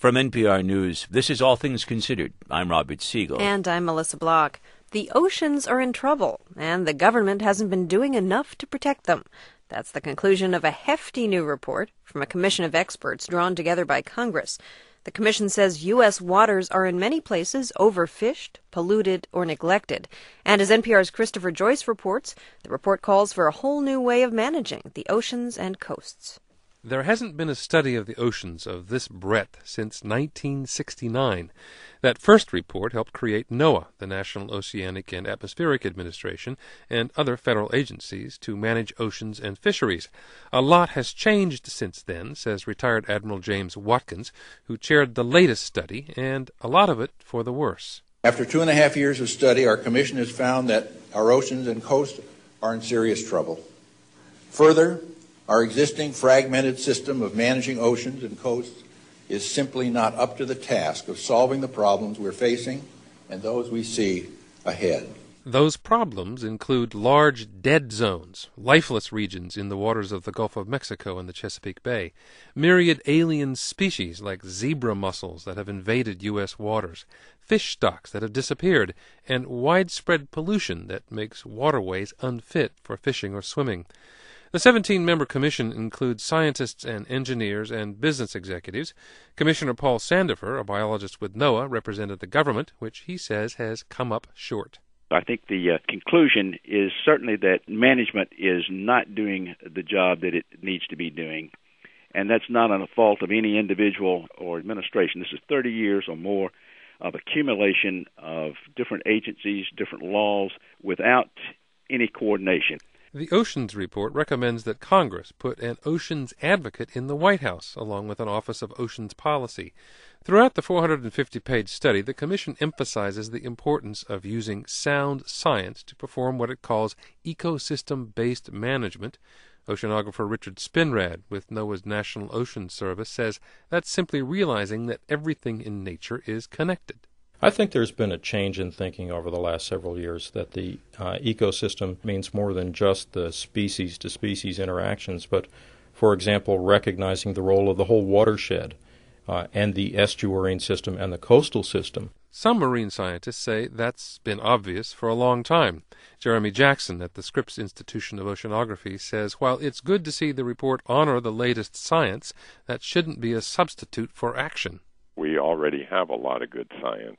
From NPR News, this is All Things Considered. I'm Robert Siegel. And I'm Melissa Block. The oceans are in trouble, and the government hasn't been doing enough to protect them. That's the conclusion of a hefty new report from a commission of experts drawn together by Congress. The commission says U.S. waters are in many places overfished, polluted, or neglected. And as NPR's Christopher Joyce reports, the report calls for a whole new way of managing the oceans and coasts. There hasn't been a study of the oceans of this breadth since 1969. That first report helped create NOAA, the National Oceanic and Atmospheric Administration, and other federal agencies to manage oceans and fisheries. A lot has changed since then, says retired Admiral James Watkins, who chaired the latest study, and a lot of it for the worse. After 2.5 years of study, our commission has found that our oceans and coasts are in serious trouble. Further, our existing fragmented system of managing oceans and coasts is simply not up to the task of solving the problems we're facing and those we see ahead. Those problems include large dead zones, lifeless regions in the waters of the Gulf of Mexico and the Chesapeake Bay, myriad alien species like zebra mussels that have invaded U.S. waters, fish stocks that have disappeared, and widespread pollution that makes waterways unfit for fishing or swimming. The 17-member commission includes scientists and engineers and business executives. Commissioner Paul Sandifer, a biologist with NOAA, represented the government, which he says has come up short. I think the conclusion is certainly that management is not doing the job that it needs to be doing, and that's not on the fault of any individual or administration. This is 30 years or more of accumulation of different agencies, different laws, without any coordination. The Oceans Report recommends that Congress put an oceans advocate in the White House, along with an Office of Oceans Policy. Throughout the 450-page study, the Commission emphasizes the importance of using sound science to perform what it calls ecosystem-based management. Oceanographer Richard Spinrad with NOAA's National Ocean Service says that's simply realizing that everything in nature is connected. I think there's been a change in thinking over the last several years that the ecosystem means more than just the species-to-species interactions, but, for example, recognizing the role of the whole watershed and the estuarine system and the coastal system. Some marine scientists say that's been obvious for a long time. Jeremy Jackson at the Scripps Institution of Oceanography says while it's good to see the report honor the latest science, that shouldn't be a substitute for action. We already have a lot of good science,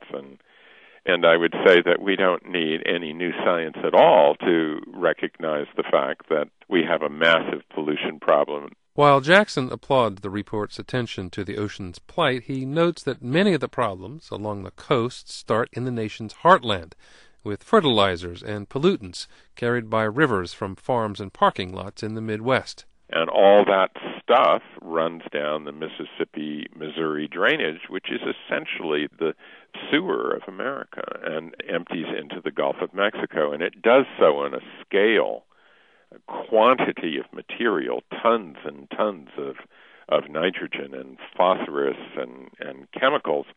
and I would say that we don't need any new science at all to recognize the fact that we have a massive pollution problem. While Jackson applauds the report's attention to the ocean's plight, he notes that many of the problems along the coast start in the nation's heartland, with fertilizers and pollutants carried by rivers from farms and parking lots in the Midwest. And all that stuff runs down the Mississippi-Missouri drainage, which is essentially the sewer of America, and empties into the Gulf of Mexico. And it does so on a scale, a quantity of material, tons and tons of nitrogen and phosphorus and chemicals,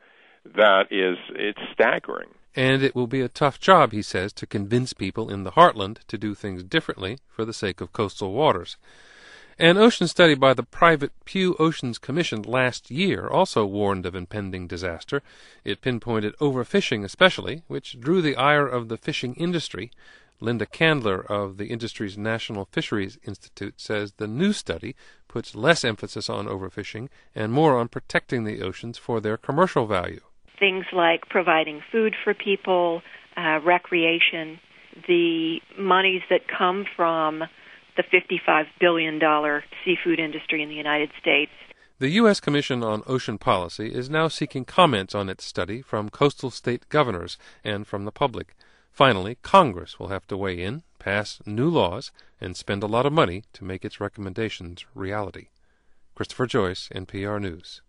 it's staggering. And it will be a tough job, he says, to convince people in the heartland to do things differently for the sake of coastal waters. An ocean study by the private Pew Oceans Commission last year also warned of impending disaster. It pinpointed overfishing especially, which drew the ire of the fishing industry. Linda Candler of the industry's National Fisheries Institute says the new study puts less emphasis on overfishing and more on protecting the oceans for their commercial value. Things like providing food for people, recreation, the monies that come from the $55 billion seafood industry in the United States. The U.S. Commission on Ocean Policy is now seeking comments on its study from coastal state governors and from the public. Finally, Congress will have to weigh in, pass new laws, and spend a lot of money to make its recommendations reality. Christopher Joyce, NPR News.